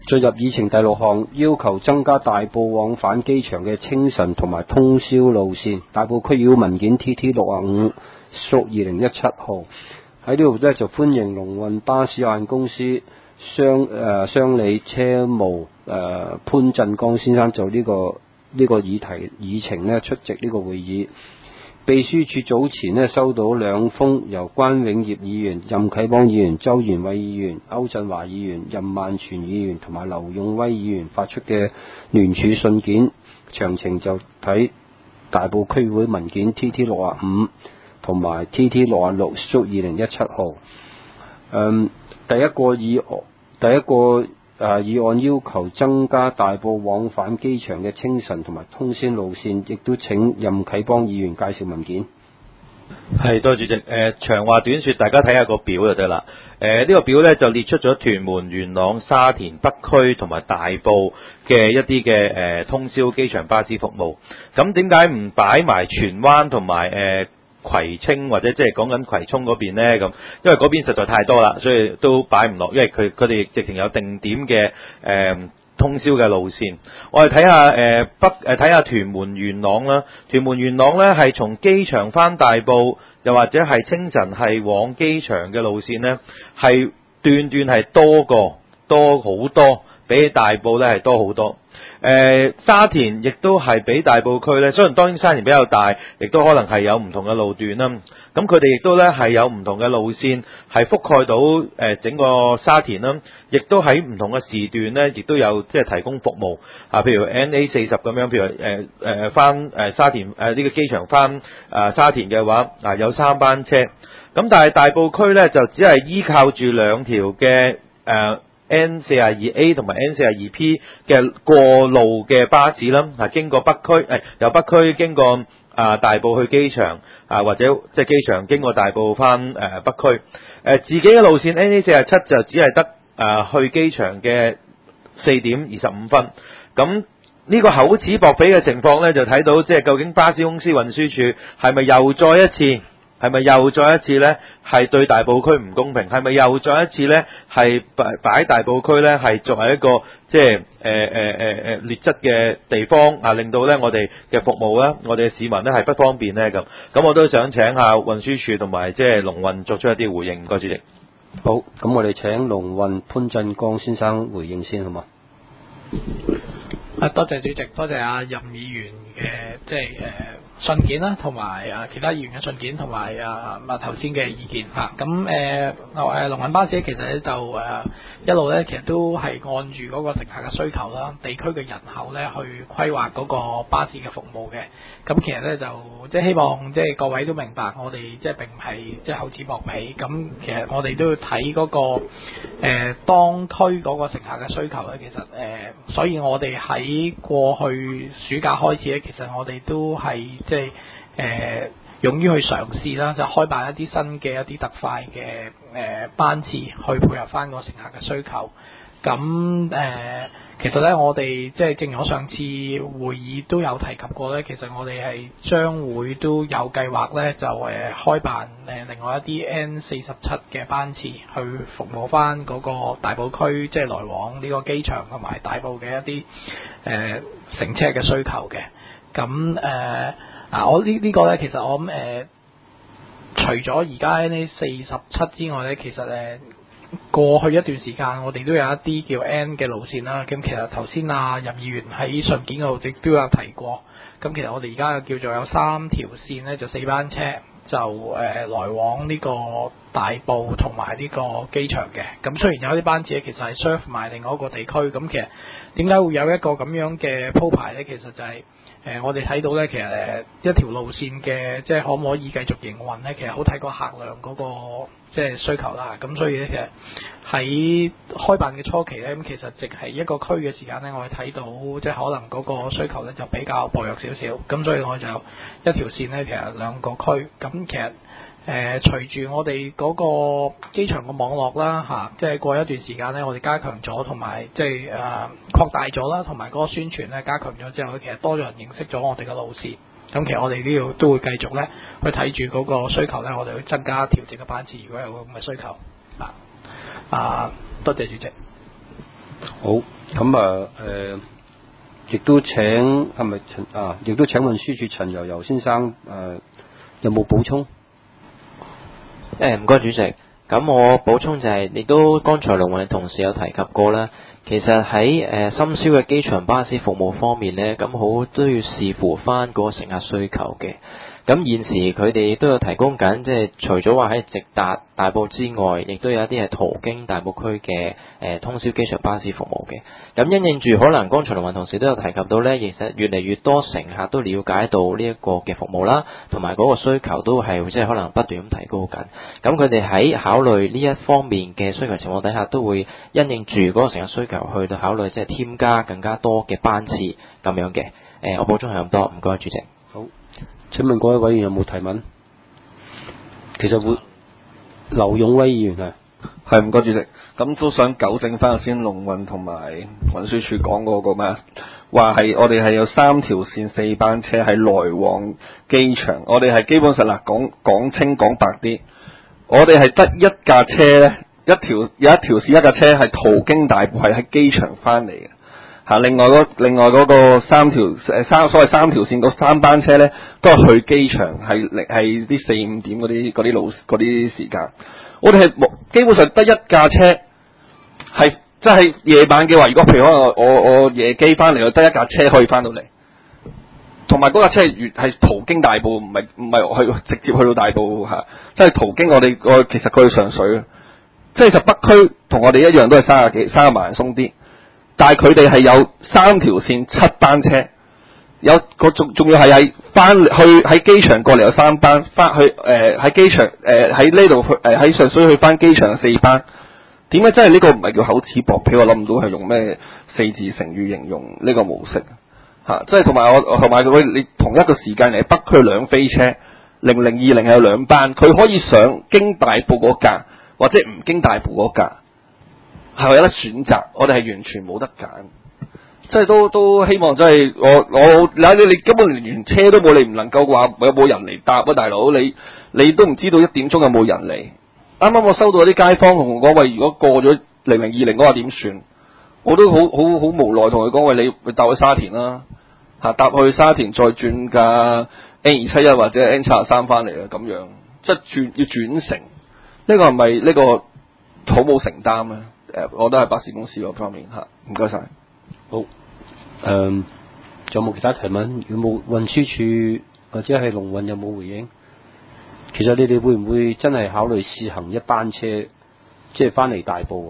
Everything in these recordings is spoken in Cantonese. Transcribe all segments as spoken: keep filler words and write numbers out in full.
進入議程第六項，要求增加大埔往返機場嘅清晨同埋通宵路線。大埔區議會文件 T T 六十五屬二零一七號。喺呢度呢，就歡迎龍運巴士有限公司商誒、呃、商理車務誒、呃、潘振剛先生就呢、這個呢、這個議題議程呢出席呢個會議。秘書處早前呢收到兩封由關永業議員、任啟邦議員、周延偉議員、歐振華議員、任萬全議員同埋劉勇威議員發出嘅聯署信件，詳情就睇大埔區議會文件 T T 六十五同埋 T T 六十六屬二零一七號。嗯，第一個議第一個誒、呃、議案要求增加大埔往返機場嘅清晨同埋通宵路線，亦都請任啟邦議員介紹文件。 係，多謝主席。誒、呃、長話短説，大家睇下個表就得啦。誒、呃、呢、這個表呢，就列出咗屯門、元朗、沙田、北區同埋大埔嘅一啲嘅誒通宵機場巴士服務。咁點解唔擺埋荃灣同埋誒葵青或者即係講緊葵涌嗰邊呢？咁因為嗰邊實在太多啦，所以都擺唔落。因為佢佢哋直情有定點嘅誒、呃、通宵嘅路線。我哋睇下誒北誒睇下屯門元朗啦。屯門元朗呢係從機場返大埔，又或者係清晨係往機場嘅路線呢，係段段係多過多好多，比起大埔呢係多好多。誒、呃、沙田亦都係比大埔區咧，雖然當然沙田比較大，亦都可能係有唔同嘅路段啦。咁佢哋亦都咧係有唔同嘅路線，係覆蓋到誒、呃、整個沙田啦，亦都喺唔同嘅時段咧，亦都有即係提供服務啊。譬如 N A 四十咁樣，譬如誒誒翻誒沙田誒呢、呃這個機場翻啊沙田嘅話，啊有三班車。咁但係大埔區咧就只係依靠住兩條嘅誒。呃N 四十二 A 同埋 N 四十二 P 嘅過路嘅巴士啦，啊經過北區誒、哎、由北區經過啊大埔去機場啊，或者即係機場經過大埔翻誒、呃、北區誒、呃、自己嘅路線 N A 四十七就只係得啊去機場嘅四點二十五分。咁呢個厚此薄彼嘅情況咧，就睇到即係究竟巴士公司運輸署係咪又再一次？係咪又再一次呢？係對大埔區唔公平？係咪又再一次呢？係擺擺大埔區呢？係作為一個即係誒誒誒誒劣質嘅地方啊，令到呢我哋嘅服務呢，我哋嘅市民呢係不方便呢咁。咁我都想請下運輸署同埋即係龍運作出一啲回應，唔該主席。 好，咁我哋請龍運潘振剛先生回應先，好嘛？ 啊，多謝主席，多謝阿任議員嘅即係誒。呃信件啦，同埋啊其他議員嘅信件，同埋啊啊頭先嘅意見嚇。咁誒誒龍運巴士其實咧就誒、呃、一路咧，其實都係按住嗰個乘客嘅需求啦、地區嘅人口咧去規劃嗰個巴士嘅服務嘅。咁其實咧就即係希望即係各位都明白，我哋即係並唔係即係厚此薄彼。咁其實我哋都要睇嗰、嗰個誒、呃、當區嗰個乘客嘅需求咧。其實誒、呃，所以我哋喺過去暑假開始咧，其實我哋都係。即係誒、呃，勇於去嘗試啦，就開辦一啲新嘅一啲特快嘅誒、呃、班次，去配合翻個乘客嘅需求。咁誒、呃，其實咧，我哋即係正如我上次會議都有提及過咧，其實我哋係將會都有計劃咧，就誒、呃、開辦誒另外一啲 N 四十七嘅班次，去服務翻嗰個大埔區，即係來往呢個機場同埋大埔嘅一啲誒、呃、乘車嘅需求嘅。咁誒。呃嗱、啊，我呢呢個咧，其實我諗誒、呃，除咗而家呢四十七之外咧，其實誒、呃、過去一段時間，我哋都有一啲叫 N 嘅路線啦。咁其實頭先啊任議員喺信件嗰度亦都有提過。咁其實我哋而家叫做有三條線咧，就四班車就誒、呃、來往呢個大埔同埋呢個機場嘅。咁雖然有啲班次咧，其實係 serve 埋另外一個地區。咁其實點解會有一個咁樣嘅鋪排咧？其實就係、是。誒、呃，我哋睇到咧，其實誒一條路線嘅即係可唔可以繼續營運咧，其實好睇個客量嗰、那個即係需求啦。咁所以咧，其實喺開辦嘅初期咧，咁其實淨係一個區嘅時間咧，我哋睇到即係可能嗰個需求咧就比較薄弱少少。咁所以我就一條線咧，其實兩個區。咁其實誒、呃，隨住我哋嗰個機場嘅網絡啦，嚇、啊，即係過一段時間咧，我哋加強咗，同埋即係誒擴大咗啦，同埋嗰個宣傳咧加強咗之後咧，其實多咗人認識咗我哋嘅路線。咁其實我哋都要都會繼續咧去睇住嗰個需求咧，我哋會增加調整嘅班次，如果有咁嘅需求。啊啊，多謝主席。 好， 咁啊誒，亦都請係咪陳啊？亦都請運輸署陳悠悠先生誒、呃，有冇補充？ 誒唔該主席，咁我補充就係、是，亦都剛才龍運嘅同事有提及過啦。其實喺誒深宵嘅機場巴士服務方面呢，咁好都要視乎翻嗰個乘客需求嘅。咁現時佢哋都有提供緊，即係除咗話喺直達大埔之外，亦都有一啲係途經大埔區嘅誒通宵機場巴士服務嘅。咁因應住可能剛才龍運同事都有提及到呢，其實越嚟越多乘客都了解到呢一個嘅服務啦，同埋嗰個需求都係即係可能不斷咁提高緊。咁佢哋喺考慮呢一方面嘅需求情況底下，都會因應住嗰個乘客需求去到考慮，即係添加更加多嘅班次咁樣嘅。誒，我補充係咁多，唔該主席。 好。請問各位委員有冇提問？其實會劉勇威議員啊， 係唔該主席，咁都想糾正翻頭先龍運同埋運輸署講嗰個咩，話係我哋係有三條線四班車係來往機場，我哋係基本上嗱講講清講白啲，我哋係得一架車咧，一條有一條線一架車係途經大埔係喺機場翻嚟嘅。嚇，另外嗰另外嗰個三條誒三所謂三條線嗰三班車咧，都係去機場，係係啲四五點嗰啲嗰啲路嗰啲時間。我哋係冇基本上得一架車係即係夜晚嘅話，如果譬如可能我我，我夜機翻嚟，我得一架車可以翻到嚟，同埋嗰架車係越係途經大埔，唔係唔係去直接去到大埔嚇，即係途經我哋我其實佢去上水，即係就北區同我哋一樣都係三十幾三十萬鬆啲。但係佢哋係有三條線七班車，有個仲仲要係喺翻去喺機場過嚟有三班，翻去誒喺機場誒喺呢度去誒喺上水去翻機場有四班。點解真係呢個唔係叫口齒薄皮？我諗唔到係用咩四字成語形容呢個模式嚇，即係同埋我同埋佢你同一個時間嚟北區兩飛車零零二零係有兩班，佢可以上經大埔嗰架或者唔經大埔嗰架。係有得選擇，我哋係完全冇得揀，即係都都希望真係我我嗱你你根本連車都冇，你唔能夠話有冇人嚟搭啊，大佬你你都唔知道一點鐘有冇人嚟。啱啱我收到啲街坊同我講喂，如果過咗零零二零嗰下點算？我都好好好無奈同佢講喂，你你搭去沙田啦嚇，搭去沙田再轉架 N 二七一或者 N 七十三翻嚟啊，咁樣即係轉要轉乘，呢個係咪呢個好冇承擔咧？誒，我都係巴士公司嗰方面嚇，唔該晒。 好，誒、嗯，仲有冇其他提問？有冇運輸署或者係龍運有冇回應？其實你哋會唔會真係考慮試行一班車，即係翻嚟大埔啊？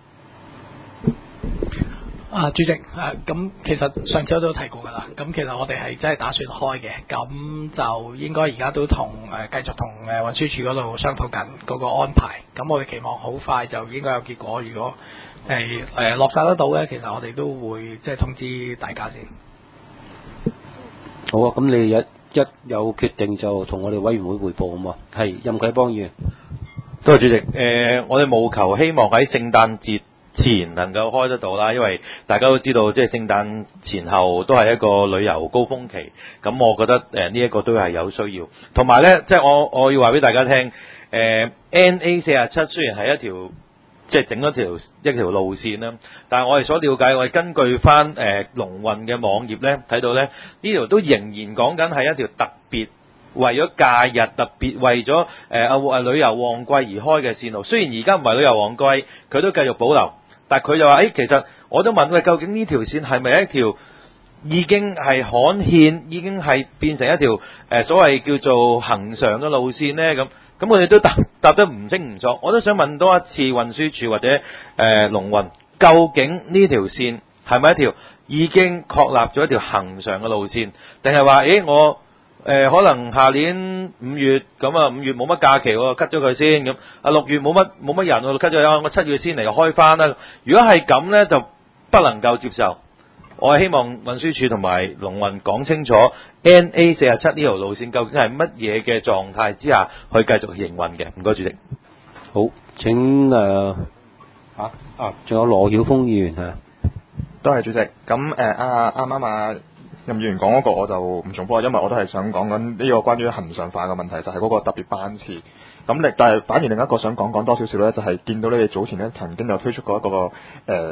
啊，主席，誒、啊，咁其實上次我都提過㗎啦。咁其實我哋係真係打算開嘅，咁就應該而家都同誒、呃、繼續同誒運輸署嗰度商討緊嗰個安排。咁我哋期望好快就應該有結果。如果係誒、呃、落實得到咧，其實我哋都會即係通知大家先。 好啊，咁你一一有決定就同我哋委員會匯報好嘛？係任啟邦議員。 多謝主席。誒、呃，我哋務求希望喺聖誕節前能夠開得到啦，因為大家都知道，即係聖誕前後都係一個旅遊高峰期，咁我覺得誒呢一個都係有需要。同埋呢，即係我我要話俾大家聽，誒、呃、N A 四十七雖然係一條即係整咗條一條路線啦，但係我哋所了解，我哋根據翻誒龍運嘅網頁呢，睇到呢呢條都仍然講緊係一條特別為咗假日，特別為咗誒啊旅遊旺季而開嘅線路。雖然而家唔係旅遊旺季，佢都繼續保留。但係佢就話：，誒、欸，其實我都問佢，究竟呢條線係咪一條已經係刊憲，已經係變成一條誒、呃、所謂叫做恆常嘅路線呢？咁咁我哋都答答得唔清唔楚。我都想問多一次運輸署或者誒龍運，究竟呢條線係咪一條已經確立咗一條恆常嘅路線，定係話誒我？誒、呃、可能下年五月咁啊，五月冇乜假期喎，cut 咗佢先咁。啊六月冇乜冇乜人喎，cut 咗啊，我七月先嚟開翻啦。如果係咁呢，就不能夠接受。我係希望運輸署同埋龍運講清楚 N A 四十七呢條路線究竟係乜嘢嘅狀態之下去繼續營運嘅。唔該，主席。 好，請誒、呃、啊啊，仲有羅曉峰議員啊。 多謝主席。咁誒啊啱啱啊。任議員講嗰個我就唔重複，因為我都係想講緊呢個關於恆常化嘅問題，就係、是、嗰個特別班次。咁另但係反而另一個想講講多少少咧，就係、是、見到你哋早前咧曾經有推出過一個誒、呃、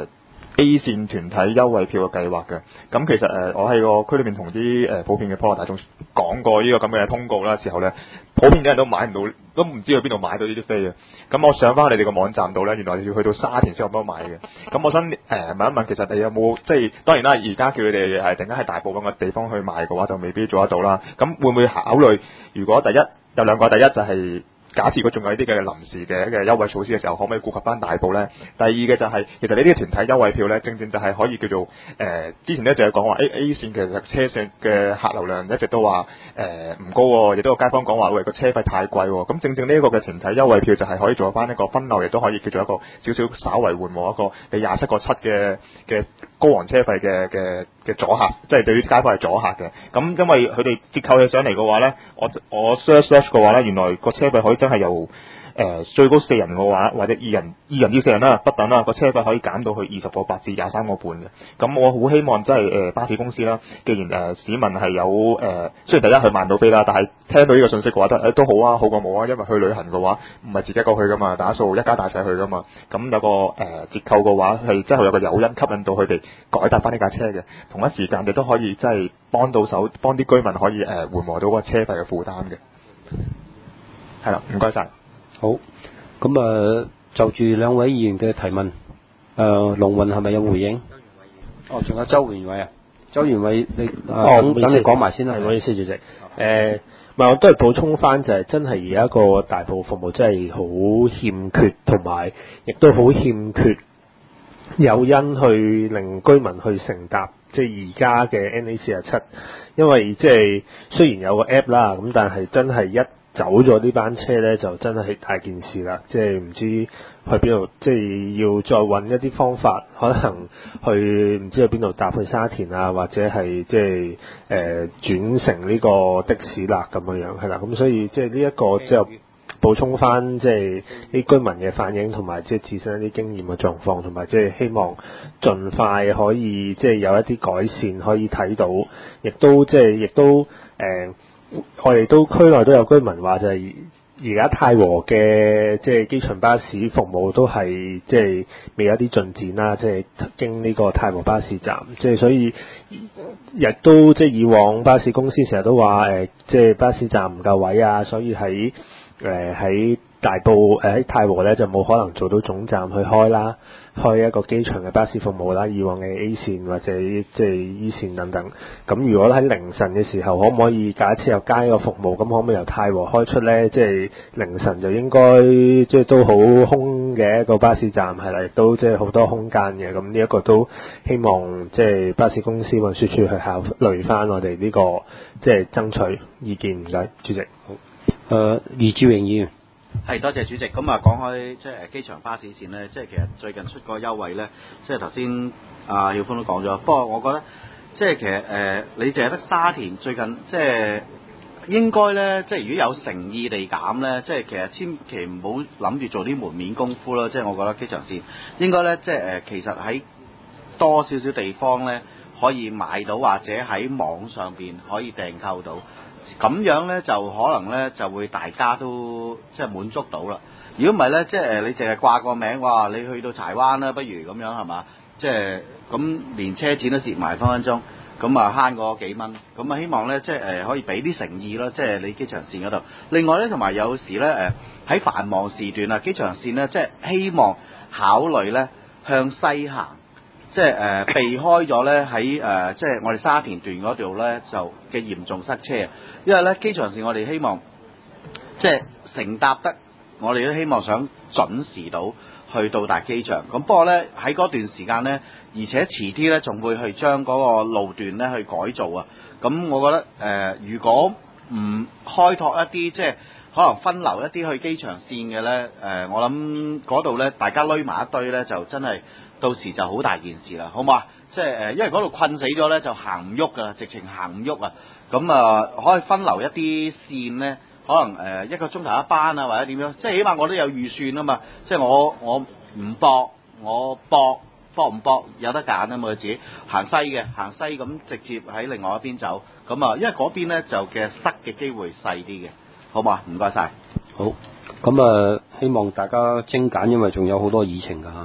A 線團體優惠票嘅計劃嘅。咁其實誒、呃，我喺個區裏面同啲誒普遍嘅普羅大眾講過呢個咁嘅通告啦時候咧，普遍嘅人都買唔到，都唔知去邊度買到呢啲飛嘅。咁我上翻你哋個網站度咧，原來要去到沙田先有得買嘅。咁我想誒、呃、問一問，其實你有冇即係當然啦，而家叫你哋係突然間喺大部分嘅地方去買嘅話，就未必做得到啦。咁會唔會考慮？如果第一有兩個，第一就係、是。假設佢仲有啲嘅臨時嘅嘅優惠措施嘅時候，可唔可以顧及翻大埔咧？第二嘅就係、是、其實你呢啲團體優惠票咧，正正就係可以叫做誒、呃，之前咧就係講話 A A 線其實車線嘅客流量一直都話誒唔高喎，亦都有街坊講話喂個車費太貴喎。咁正正呢一個嘅團體優惠票就係可以做翻一個分流，亦都可以叫做一個少少稍為緩和一個你廿七個七嘅嘅高昂車費嘅嘅嘅阻嚇，即係對於街坊係阻嚇嘅。咁因為佢哋折扣起上嚟嘅話咧，我我 search search 嘅話咧，原來個車費可以真係由誒、呃、最高四人嘅話，或者二人二人至四人啦，不等啦，個車費可以減到去二十個八至廿三個半嘅。咁我好希望即係誒巴士公司啦，既然誒、呃、市民係有誒、呃，雖然第一佢買唔到飛啦，但係聽到呢個信息嘅話都誒、呃、都好啊，好過冇啊，因為去旅行嘅話唔係自己一個去噶嘛，打數一家大細去噶嘛。咁有個誒、呃、折扣嘅話係真係有個誘因吸引到佢哋改搭翻呢架車嘅，同一時間亦都可以即係幫到手，幫啲居民可以誒、呃、緩和到個車費嘅負擔嘅。係啦，唔該晒。 好，咁啊、呃，就住兩位議員嘅提問，誒、呃，龍運係咪有回應？哦，仲有周元偉啊，周元偉，你哦， 等等你講埋先啦。 唔好意思，主席。誒、呃，唔係，我都係補充翻，就係真係而家個大埔服務真係好欠缺，同埋亦都好欠缺誘因去令居民去乘搭，即係而家嘅 N A 四十七，因為即係雖然有個 app 啦，咁但係真係一走咗呢班車咧，就真係大件事啦！即係唔知去邊度，即係要再揾一啲方法，可能去唔知去邊度搭去沙田啊，或者係即係誒轉乘呢個的士啦咁樣樣，係啦。咁所以即係呢一個即係補充翻即係啲居民嘅反應，同埋即係自身一啲經驗嘅狀況，同埋即係希望盡快可以即係有一啲改善可以睇到，亦都即係亦都誒。呃我哋都區內都有居民話就係而家太和嘅即係機場巴士服務都係即係未有啲進展啦，即係經呢個太和巴士站，即係所以亦都即係以往巴士公司成日都話誒，即係巴士站唔夠位啊，所以喺誒喺大埔誒喺太和咧就冇可能做到總站去開啦。開一個機場嘅巴士服務啦，以往嘅 A 線或者即係 E 線等等。咁如果喺凌晨嘅時候，可唔可以假設又加一個服務？咁可唔可以由太和開出呢？即係凌晨就應該即係都好空嘅一個巴士站係啦，亦都即係好多空間嘅。咁呢一個都希望即係巴士公司運輸署去考慮翻我哋呢個即係爭取意見。唔該，主席。好。 誒，余志榮議員。 係，多謝主席。咁啊，講開即係機場巴士線呢，即係其實最近出個優惠呢，即係頭先阿曉峰都講咗。不過我覺得即係其實誒、呃，你淨係得沙田最近即係應該呢，即係如果有誠意地減呢，即係其實千祈唔好諗住做啲門面功夫咯。即係我覺得機場線應該呢，即係誒、呃，其實喺多少少地方呢，可以買到，或者喺網上邊可以訂購到。咁樣咧就可能咧就會大家都即係滿足到啦。如果唔係咧，即係你淨係掛個名，哇！你去到柴灣啦，不如咁樣係嘛？即係咁連車錢都蝕埋分分鐘，咁啊慳嗰幾蚊。咁啊希望咧即係誒可以俾啲誠意咯，即係你機場線嗰度。另外咧同埋有時咧誒喺繁忙時段啊，機場線咧即係希望考慮咧向西行。即係誒、呃、避開咗咧喺誒即係我哋沙田段嗰度咧就嘅嚴重塞車，因為咧機場線我哋希望即係乘搭得，我哋都希望想準時到去到達機場。咁不過咧喺嗰段時間咧，而且遲啲咧仲會去將嗰個路段咧去改造啊。咁我覺得誒、呃、如果唔開拓一啲即係可能分流一啲去機場線嘅咧，誒、呃、我諗嗰度咧大家攏埋一堆咧就真係。到時就好大件事啦，好嘛？即係誒，因為嗰度困死咗咧，就行唔喐噶，直情行唔喐啊！咁啊，可以分流一啲線咧，可能誒、呃、一個鐘頭一班啊，或者點樣？即係起碼我都有預算啊嘛！即係我我唔搏，我搏搏唔搏有得揀啊嘛！自己行西嘅，行西咁直接喺另外一邊走，咁啊，因為嗰邊咧就嘅塞嘅機會細啲嘅，好嘛？唔該晒。 好。咁啊，希望大家精簡，因為仲有好多議程㗎嚇。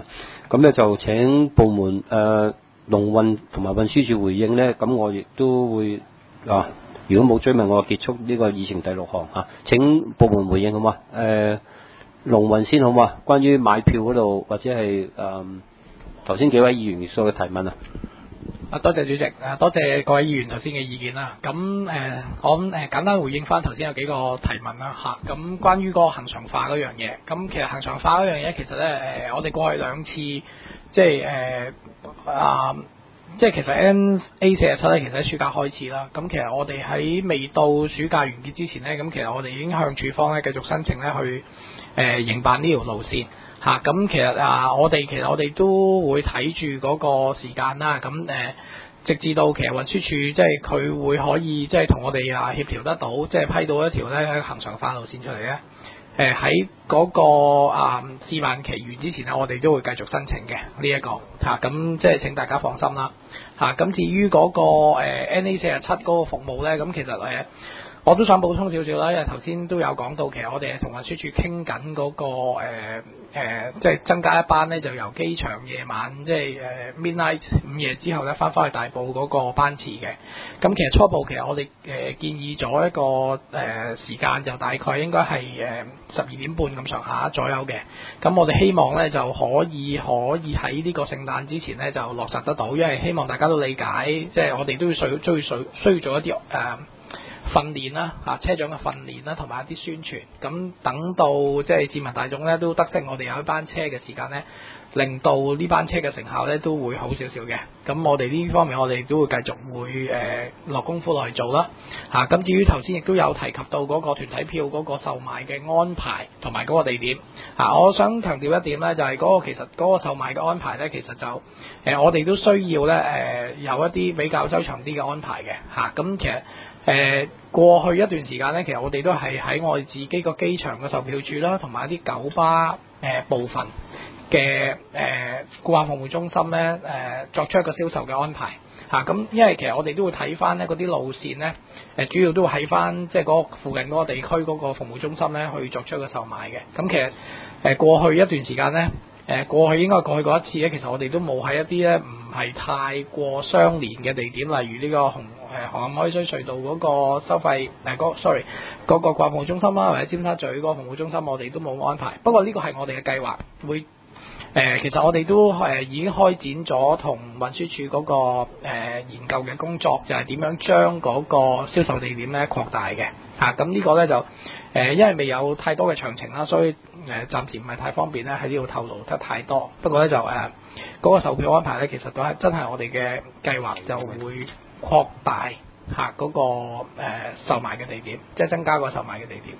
咁咧就請部門誒農運同埋運輸署回應咧，咁我亦都會啊，如果冇追問，我就結束呢個議程第六項嚇。請部門回應好嘛？誒農運先好嘛？關於買票嗰度或者係誒頭先幾位議員所嘅提問啊。 啊，多謝主席，啊多謝各位議員頭先嘅意見啦。咁誒、呃，我諗誒、呃、簡單回應翻頭先有幾個提問啦嚇。咁、啊、關於嗰個恆常化嗰樣嘢，咁其實恆常化嗰樣嘢其實咧誒、呃，我哋過去兩次即係誒啊，即係其實 N A 四十七咧，其實喺暑假開始啦。咁其實我哋喺未到暑假完結之前咧，咁其實我哋已經向署方咧繼續申請咧去誒、呃、營辦呢條路線。嚇咁、啊、其實啊，我哋其實我哋都會睇住嗰個時間啦。咁誒、呃，直至到其實運輸署即係佢會可以即係同我哋啊協調得到，即係批到一條咧恆常化路線出嚟咧。誒喺嗰個啊試辦期完之前咧，我哋都會繼續申請嘅呢一個嚇。咁、啊、即係請大家放心啦。嚇、啊、咁至於嗰、那個、呃、N A 四十七嗰個服務咧，咁其實誒。呃我都想補充少少啦，因為頭先都有講到，其實我哋係同運輸署傾緊嗰個誒、呃呃、即係增加一班咧，就由機場夜晚即係誒 midnight 午夜之後咧，翻返去大埔嗰個班次嘅。咁其實初步其實我哋誒、呃、建議咗一個誒、呃、時間，就大概應該係誒十二點半咁上下左右嘅。咁我哋希望咧就可以可以喺呢個聖誕之前咧就落實得到，因為希望大家都理解，即係我哋都要需要需要需要做一啲誒。呃訓練啦，嚇車長嘅訓練啦，同埋一啲宣傳。咁等到即係市民大眾咧都得悉我哋有一班車嘅時間咧，令到呢班車嘅成效咧都會好少少嘅。咁我哋呢方面我哋都會繼續會誒落、呃、功夫落去做啦。嚇、啊、咁至於頭先亦都有提及到嗰個團體票嗰個售賣嘅安排同埋嗰個地點。嚇、啊、我想強調一點咧，就係、是、嗰個其實嗰個售賣嘅安排咧，其實就誒、呃、我哋都需要咧誒、呃、有一啲比較周詳啲嘅安排嘅。嚇、啊、咁其實。誒、呃、過去一段時間咧，其實我哋都係喺我哋自己個機場嘅售票處啦，同埋一啲九巴誒、呃、部分嘅誒顧客服務中心咧誒、呃、作出一個銷售嘅安排嚇。咁、啊、因為其實我哋都會睇翻咧嗰啲路線咧誒、呃，主要都會喺翻即係嗰個附近嗰個地區嗰個服務中心咧去作出一個售賣嘅。咁、啊、其實誒、呃、過去一段時間咧誒、呃、過去應該過去嗰一次咧，其實我哋都冇喺一啲咧唔係太過相連嘅地點，例如呢個紅。誒紅磡海水隧道嗰個收費誒、呃、sorry 嗰個掛服務中心啦，或者尖沙咀嗰個服務中心，我哋都冇安排。不過呢個係我哋嘅計劃，會誒、呃、其實我哋都誒、呃、已經開展咗同運輸署嗰、那個、呃、研究嘅工作，就係、是、點樣將嗰個銷售地點咧擴大嘅嚇。咁、啊、呢個咧就誒、呃、因為未有太多嘅詳情啦，所以誒、呃、暫時唔係太方便咧喺呢度透露得太多。不過咧就誒嗰、呃那個售票安排咧，其實都係真係我哋嘅計劃就會。擴大嚇嗰、那個誒、呃、售賣嘅地點，即係增加個售賣嘅地點。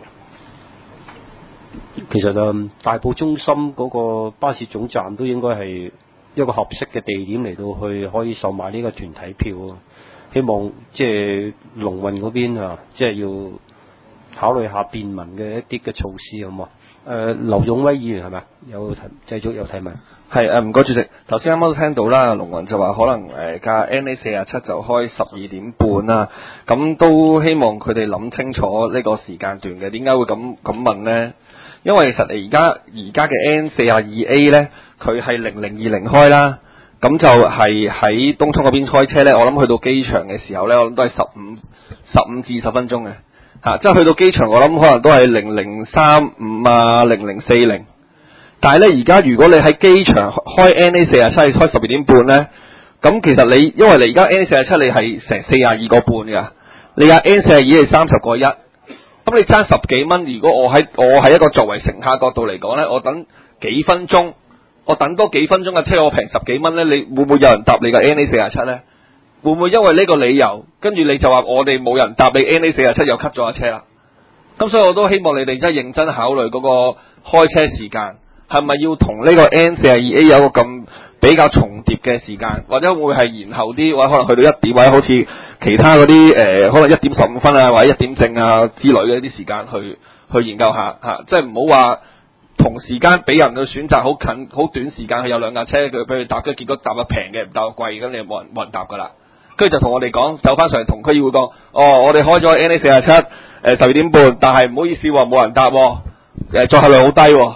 其實誒大埔中心嗰個巴士總站都應該係一個合適嘅地點嚟到去可以售賣呢個團體票啊！希望即係龍運嗰邊啊，即係要考慮下便民嘅一啲嘅措施，好嘛？誒、呃，劉勇威議員係咪有提繼續有提問？ 係誒，唔該主席。頭先啱啱都聽到啦，龍運就話可能誒架 N A 四十七就開十二點半啦。咁都希望佢哋諗清楚呢個時間段嘅。點解會咁咁問呢？因為其實而家而家嘅 N 四十二 A 呢，佢係零零二零開啦。咁就係喺東涌嗰邊開車呢。我諗去到機場嘅時候呢，我諗都係十五十五至十分鐘嘅嚇。即係去到機場，我諗可能都係零零三五啊，零零四零。但係咧，而家如果你喺機場開 N A 四十七，開十二點半咧，咁其實你因為你而家 N A 四十七你係成四十二個半噶，你架 N 四十二係三十個一，咁你爭十幾蚊。如果我喺我喺一個作為乘客角度嚟講咧，我等幾分鐘，我等多幾分鐘嘅車，我平十幾蚊咧，你會唔會有人搭你嘅 N A 四十七咧？會唔會因為呢個理由，跟住你就話我哋冇人搭你 N A 四十七又 cut 咗架車啦？咁所以我都希望你哋真係認真考慮嗰個開車時間。係咪要同呢個 N 四十二 A 有個咁比較重疊嘅時間，或者會係延後啲，或者可能去到一點，或者好似其他嗰啲誒，可能一點十五分啊，或者一點正啊之類嘅一啲時間去去研究下嚇、啊，即係唔好話同時間俾人嘅選擇好近好短時間，佢有兩架車佢俾佢搭，跟住結果搭得平嘅唔搭得貴，咁你冇人冇人搭㗎啦。跟住就同我哋講走翻上嚟同區議會講，哦，我哋開咗 N A 四十七誒十二點半，但係唔好意思喎，冇人搭喎，誒載客量好低喎。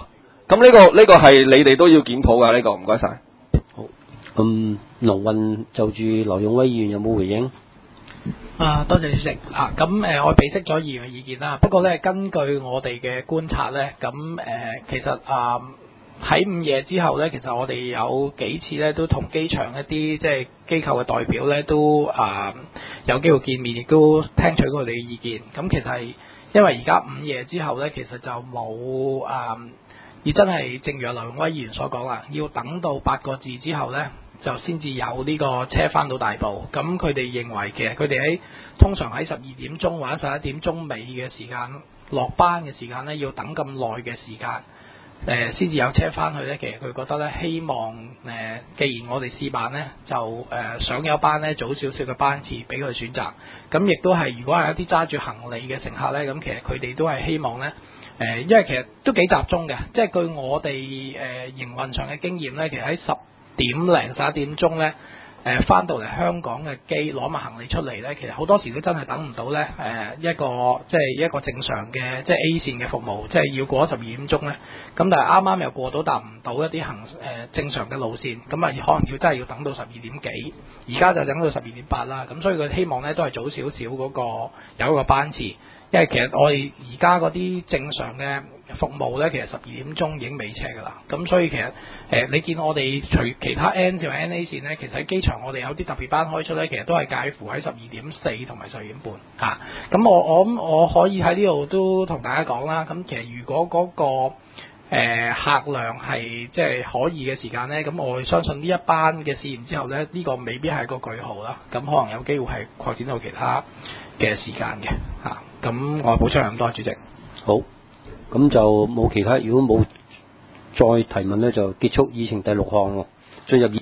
咁呢、個呢、個係你哋都要檢討㗎，呢、個唔該晒。 好，咁龍運就住劉勇威議員有冇回應？ 啊，多謝主席啊！咁誒、呃，我備悉咗議員嘅意見啦。不過咧，根據我哋嘅觀察咧，咁誒、呃，其實啊喺午夜之後咧，其實我哋有幾次咧都同機場一啲即係機構嘅代表咧都啊有機會見面，亦都聽取過佢哋嘅意見。咁其實係因為而家午夜之後咧，其實就冇啊，而真係正如阿劉勇威議員所講啦，要等到八個字之後咧，就先至有呢個車翻到大埔。咁佢哋認為其實佢哋喺通常喺十二點鐘或者十一點鐘尾嘅時間落班嘅時間咧，要等咁耐嘅時間，誒先至有車翻去咧。其實佢覺得咧，希望誒、呃，既然我哋試辦咧，就誒、呃、想有班咧早少少嘅班次俾佢選擇。咁亦都係如果係一啲揸住行李嘅乘客咧，咁其實佢哋都係希望咧，誒、呃，因為其實都幾集中嘅，即係據我哋誒、呃、營運上嘅經驗咧，其實喺十點零十一點鐘咧，誒翻到嚟香港嘅機攞埋行李出嚟咧，其實好多時都真係等唔到咧，誒一個即係一個正常嘅即係 A 線嘅服務，即係要過咗十二點鐘咧，咁但係啱啱又過到搭唔到一啲行誒、呃、正常嘅路線，咁啊可能要真係要等到十二點幾，而家就等到十二點八啦，咁所以佢希望咧都係早少少嗰個有一個班次。因為其實我哋而家嗰啲正常嘅服務咧，其實十二點鐘已經未車㗎啦。咁所以其實誒、呃，你見我哋除其他 N 線或 N A 線咧，其實喺機場我哋有啲特別班開出咧，其實都係介乎喺十二點四同埋十二點半嚇。咁、啊、我我諗我可以喺呢度都同大家講啦。咁其實如果嗰、嗰個呃、客量係即係可以嘅時間咧，咁我相信呢一班嘅試驗之後咧，呢、呢個未必係個句號啦。咁可能有機會係擴展到其他嘅時間嘅嚇。咁、啊、我補充咁多，主席。 好，咁就冇其他，如果冇再提問咧，就結束議程第六項喎，進入。